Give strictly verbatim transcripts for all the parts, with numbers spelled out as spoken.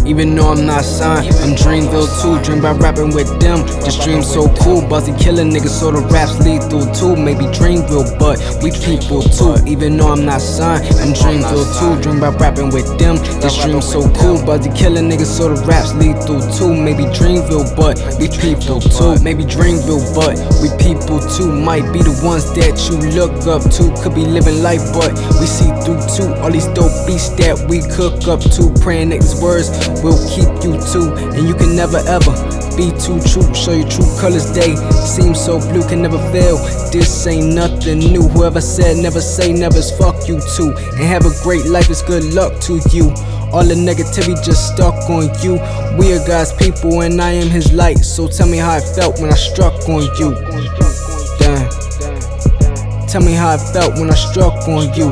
Even though I'm not signed, I'm Dreamville too. Dream about rapping with them, this dream so cool. Buzzy killing niggas, so the raps lethal too. Maybe Dreamville, but we people too. Even though I'm not signed, I'm Dreamville too. Dream about rapping with them, this dream so cool. Buzzy killing niggas, so the raps lethal too. Maybe Dreamville, but we people too. Maybe Dreamville, but we people too. Might be the ones that you look up to. Could be living life, but we see through too. All these dope beats that we cook up to. Praying that these words will keep you too. And you can never ever be too true. Show your true colors, they seem so blue, can never fail. This ain't nothing new. Whoever said never say never is fuck you too. And have a great life, it's good luck to you. All the negativity just stuck on you. We are God's people and I am his light. So tell me how I felt when I struck on you. Damn. Tell me how I felt when I struck on you.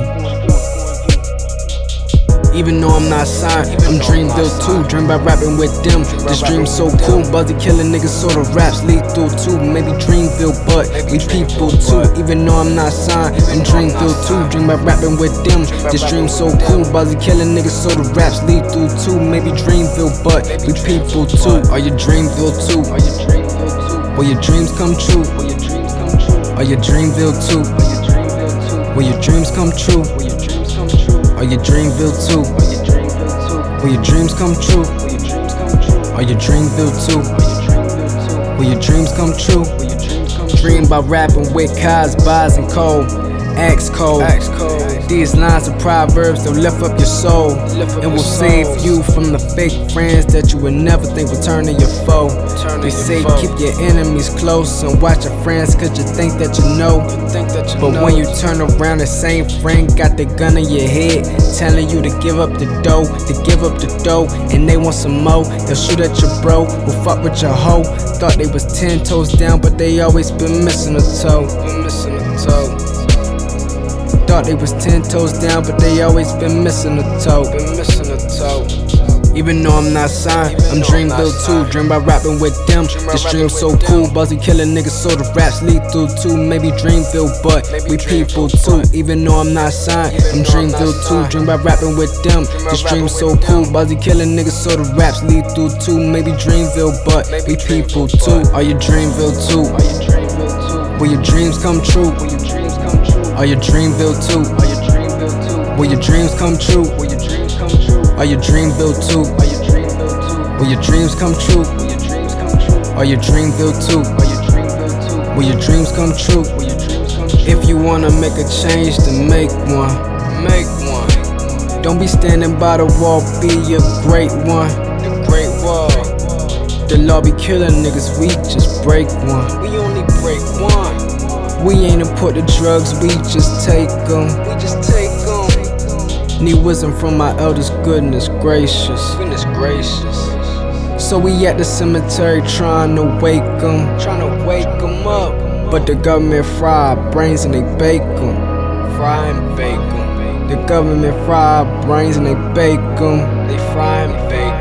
Even though I'm not signed, I'm Dreamville too. Dream about rapping with them, this dream so cool. Buzzy killing niggas, so the raps lethal too. Maybe Dreamville, but we people too. Even though I'm not signed, I'm Dreamville too. Dream about rapping with them, this dream so cool. Buzzy killing niggas, so the raps lethal too. Maybe Dreamville, but we people too. Are you Dreamville too? Will your dreams come true? Are you Dreamville too? Will your dreams come true? Are you Dreamville too? Will your dreams come true? Are you Dreamville too? Will your dreams come true? Dream about rapping with cars, buys and cold. Axe code. These lines are proverbs that lift up your soul and will save you from the fake friends that you would never think would turn to your foe. They say keep your enemies close and watch your friends cause you think that you know. But when you turn around, the same friend got the gun in your head telling you to give up the dough, to give up the dough, and they want some more. They'll shoot at your bro, will fuck with your hoe. Thought they was ten toes down, but they always been missing a toe. Been missing a toe. Thought they was ten toes down, but they always been missing a toe. Been missing a toe. Even though I'm not signed, I'm Dreamville too. Dream about rapping with them, this dream so cool. Buzzy killing niggas, so the raps lethal too. Maybe Dreamville, but we people too. Even though I'm not signed, I'm Dreamville too. Dream about rapping with them, this dream so cool. Buzzy killing niggas, so the raps lethal too. Maybe Dreamville, but we people too. Are you Dreamville too? Will your dreams come true? Are you Dreamville too? Will your dreams come true? Are you Dreamville too? Will your dreams come true? Are you Dreamville too? Will your dreams come true? If you wanna make a change, then make one. Make one. Don't be standing by the wall, be a great one. The great wall. The law be killing niggas, we just break one. We only break one. We ain't import the drugs, we just take them. We just take them. Need wisdom from my elders, goodness gracious. Goodness gracious. So we at the cemetery trying to wake them. Trying to wake them up. But the government fry our brains and they bake them. Fry and bake them. The government fry our brains and they bake them. They fry and bake